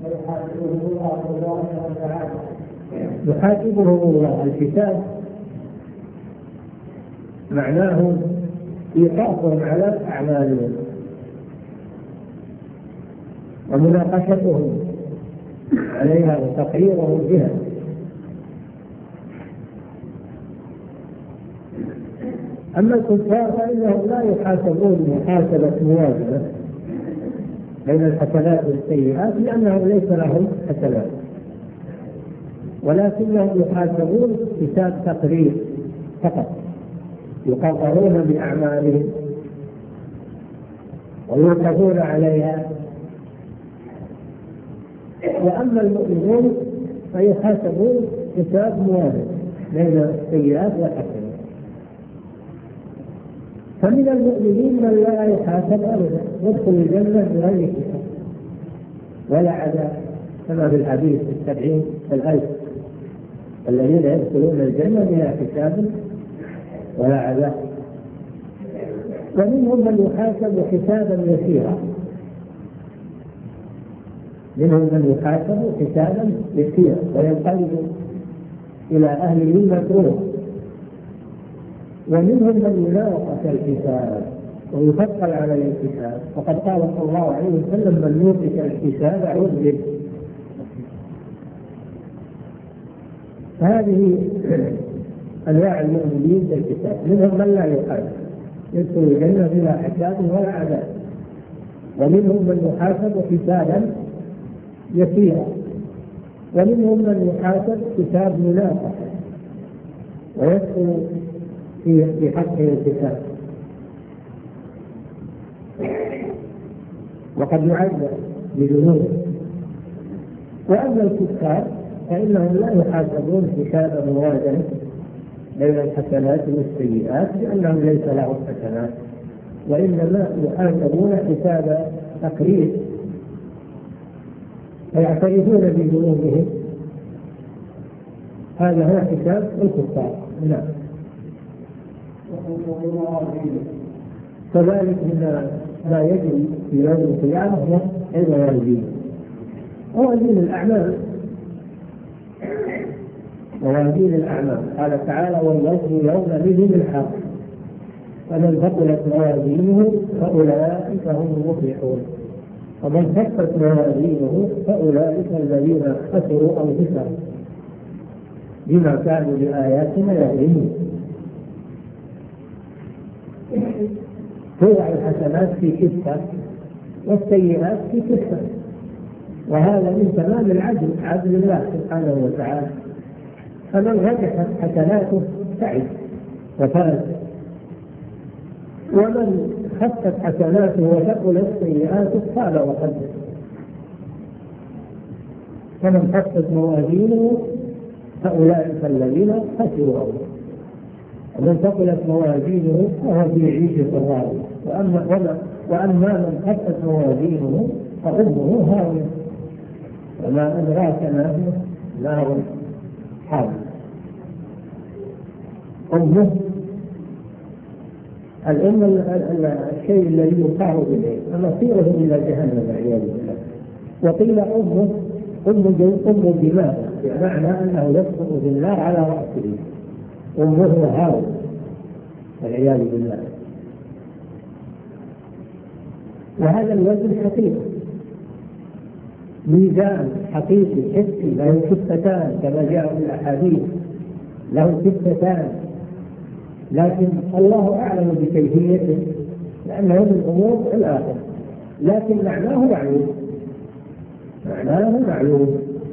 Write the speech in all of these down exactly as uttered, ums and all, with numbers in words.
يحاسبهم الله. الحساب معناه إيقافهم على أعمالهم ومناقشتهم عليها وتقريرهم بها. أما الكفار فإنهم لا يحاسبون محاسبة موازنة بين الحسنات والسيئات لأنهم ليس لهم حسنات، ولكنهم يحاسبون حساب تقرير فقط، يقررون بأعمالهم ويوقفون عليها. وأما المؤمنون فيحاسبون حساب موازن بين السيئات والحسنات. فمن المؤمنين من لا يحاسب أبدا، يدخل الجنة بغير حساب ولا عذاب، كما في الحديث السبعين الألف الذين يدخلون الجنة بلا حساب ولا عذاب. ومنهم من يحاسب حسابا يسيرا، منهم من يحاسب حسابا يسيرا وينقلب إلى أهله مسرورا، ومنهم من يناقش الحساب ويثقل عليه الحساب، وقد قال صلى الله عليه وسلم من نوقش الحساب عذب. هذه أنواع المؤمنين بالحساب. منهم من لا يحاسب يدخل الجنة بلا حساب ولا عذاب، ومنهم من يحاسب حسابا يسيرا، ومنهم من يحاسب حساب مناقشة ويدخل في حقه الحساب وقد يعذب بذنوبه. وأما الكفار فإنهم لا يحاسبون حساب موازنة بين الحسنات والسيئات لأنهم ليس لهم حسنات، وإنما يحاسبون حساب تقرير فيعترفون بذنوبهم. هذا هو حساب الكفار. نعم. كذلك من ما يجري في يوم القيامة هو الموازين، موازين الأعمال، موازين الأعمال. قال تعالى والوزن يومئذ الحق فمن ثقلت موازينه فأولئك هم المفلحون ومن خفت موازينه فأولئك الذين خسروا أنفسهم بما كانوا بآياتنا يظلمون. توضع الحسنات في كفة والسيئات في كفة، وهذا من تمام العدل، عدل الله سبحانه وتعالى. فمن رجحت حسناته سعد وفاز، ومن خفت حسناته وثقلت سيئاته خاب وخسر. فمن خفت موازينه فأولئك الذين خسروا أنفسهم ومن ثقلت موازينه فهو في عيشة راضية. وأما وأما من خفت موازينه فأمه هاوية وما أدراك ما هي نار حامية. أمه الأم الشيء الذي يقع به مصيره إلى جهنم والعياذ بالله. وقيل أمه أم بماذا؟ بمعنى أنه يسقط في النار على رأسه، أمه هاوية والعياذ بالله. وهذا الوزن حقيقي، ميزان حقيقي حسي له كفتان كما جاء في الأحاديث، له كفتان، لكن الله أعلم بكيفيته لأنه من أمور الآخرة، لكن معناه معلوم، معناه معلوم،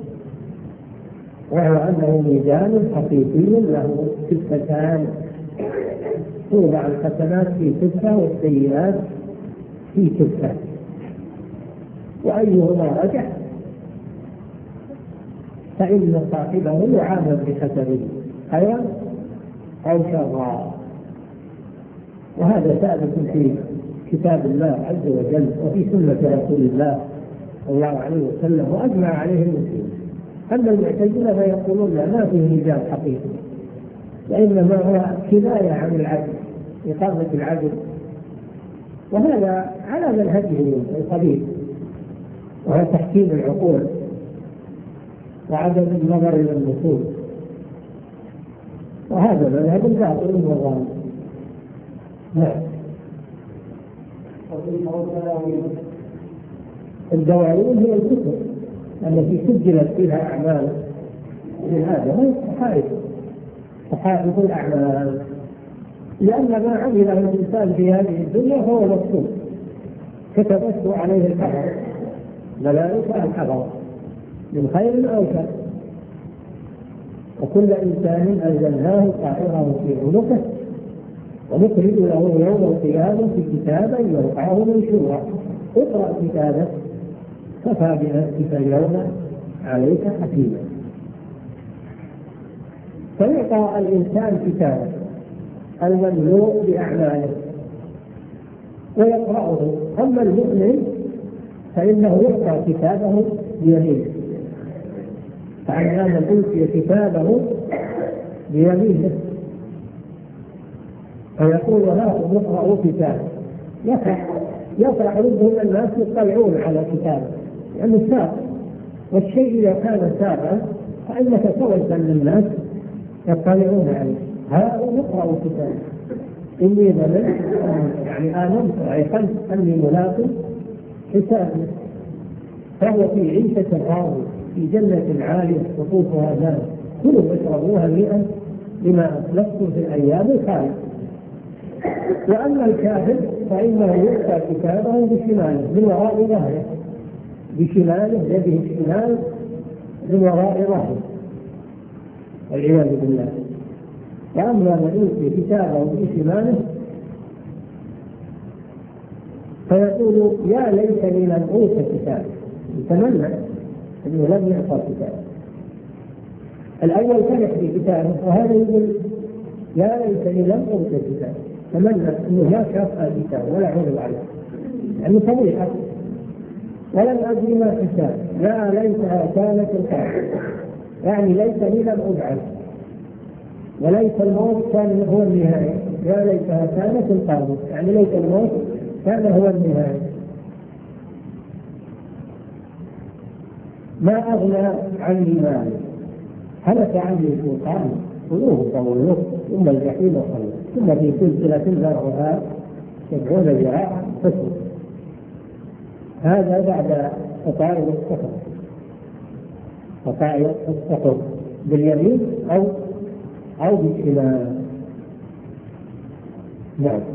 وهو أنه ميزان حقيقي له كفتان، توضع الحسنات في كفة والسيئات في كفة، وأيهما رجح فإن صاحبه يعامل بحسبه خيرا أو شرا. وهذا ثابت في كتاب الله عز وجل وفي سنة رسول الله صلى الله عليه وسلم وأجمع عليه المسلمين. أما المعتزلة فيقولون ما فيه ميزان حقيقي، وإنما هو كناية عن العدل، إقامة العدل، وهذا على منهجه القديم وهو تحكيم العقول وعدم النظر إلى النصوص، وهذا مذهب باطل وضال. نعم. الدواوين هي الكتب التي سجلت فيها أعمال هذا هي صحائف صحائف الأعمال، لأن ما عمله الإنسان في هذه الدنيا هو مكتوب كتبته عليه الحفظ ملائكة الحفظ من خير أو شر، وكل إنسان أنزلناه طائره في عنقه ونخرج له يوم القيامة كتابا يرفعه منشورا اقرأ كتابك كفى بنفسك اليوم عليك حكيما. فيعطى الإنسان كتابه المملوء بأعماله ويقرأه. أما المؤمن فإنه يعطى كتابه بيمينه، فعلى من أوتي كتابه بيمينه فيقول لا نقرأ كتابه، يفرح يفرح ربما الناس يطلعون على كتابه لأنه يعني سابق، والشيء إذا كان سابقا فإنك تود أن الناس يطلعون عليه. ها نقرأ كتابه إني ظننت يعني آمنت وأيقنت أني ملاق حسابي، فهو في عيشة راضية في جنة عالية قطوفها دانية كلوا واشربوا هنيئا بما أسلفتم في الأيام الخالية. وأما الكافر فإنه يؤتى كتابه بشماله من وراء ظهره، بشماله يده الشمال من وراء ظهره والعياذ بالله. وأما من يؤتي كتابه بشماله فيقول يا ليتني لم أوت كتابي، يتمنى أنه لم يعطى كتابه. الأول فرح بكتابه وهذا يقول يا ليتني لم أوت كتابي، تمنى أنه ما شاف الكتاب ولا عرض عليه يعني طبيعة ولم أدري ما حساب يا ليتها كانت القاضية، يعني ليتني لم أبعث وليس الموت كان هو النهاية، يا ليتها كانت القاضية يعني ليت الموت كان هو النهاية. ما أغنى عني مالي هلك عني سلطاني خذوه فغلوه ثم الجحيم صلوه ثم في سلسلة ذرعها سبعون ذراعا فاسلكوه. هذا بعد قطائع السفر، قطائع السفر باليمين أو أو بالشمال. نعم.